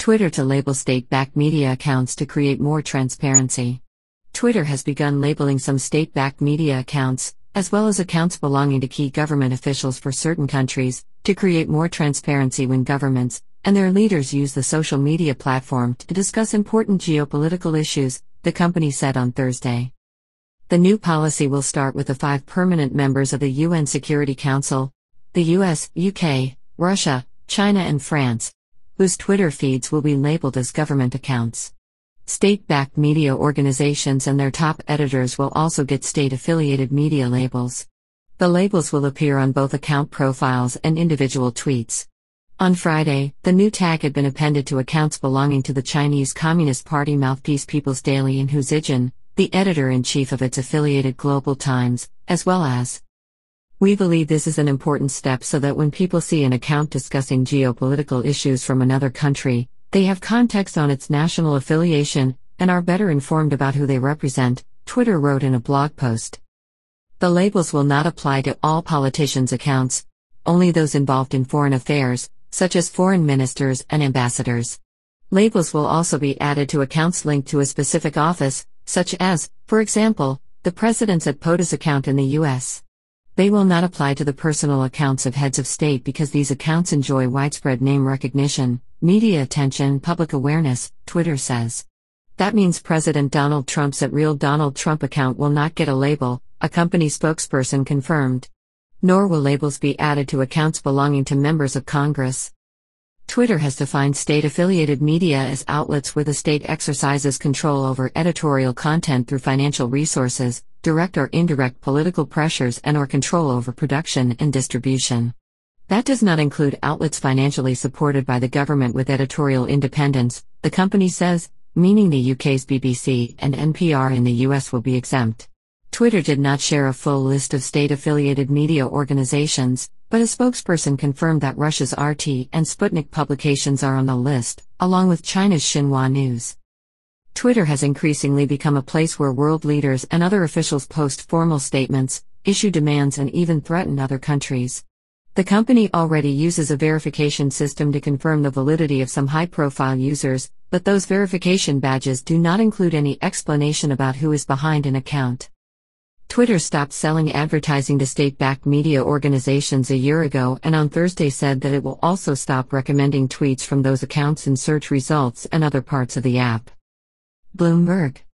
Twitter to label state-backed media accounts to create more transparency. Twitter has begun labeling some state-backed media accounts, as well as accounts belonging to key government officials for certain countries, to create more transparency when governments and their leaders use the social media platform to discuss important geopolitical issues, the company said on Thursday. The new policy will start with the 5 permanent members of the UN Security Council, the US, UK, Russia, China and France, whose Twitter feeds will be labeled as government accounts. State-backed media organizations and their top editors will also get state-affiliated media labels. The labels will appear on both account profiles and individual tweets. On Friday, the new tag had been appended to accounts belonging to the Chinese Communist Party mouthpiece People's Daily and Hu Zijin, the editor-in-chief of its affiliated Global Times, as well as. We believe this is an important step so that when people see an account discussing geopolitical issues from another country, they have context on its national affiliation, and are better informed about who they represent, Twitter wrote in a blog post. The labels will not apply to all politicians' accounts, only those involved in foreign affairs, such as foreign ministers and ambassadors. Labels will also be added to accounts linked to a specific office, such as, for example, the president's at POTUS account in the U.S. They will not apply to the personal accounts of heads of state because these accounts enjoy widespread name recognition, media attention, public awareness, Twitter says. That means President Donald Trump's @Real Donald Trump account will not get a label, a company spokesperson confirmed. Nor will labels be added to accounts belonging to members of Congress. Twitter has defined state-affiliated media as outlets where the state exercises control over editorial content through financial resources, direct or indirect political pressures and/or control over production and distribution. That does not include outlets financially supported by the government with editorial independence, the company says, meaning the UK's BBC and NPR in the US will be exempt. Twitter did not share a full list of state-affiliated media organizations, but a spokesperson confirmed that Russia's RT and Sputnik publications are on the list, along with China's Xinhua News. Twitter has increasingly become a place where world leaders and other officials post formal statements, issue demands and even threaten other countries. The company already uses a verification system to confirm the validity of some high-profile users, but those verification badges do not include any explanation about who is behind an account. Twitter stopped selling advertising to state-backed media organizations a year ago and on Thursday said that it will also stop recommending tweets from those accounts in search results and other parts of the app. Bloomberg.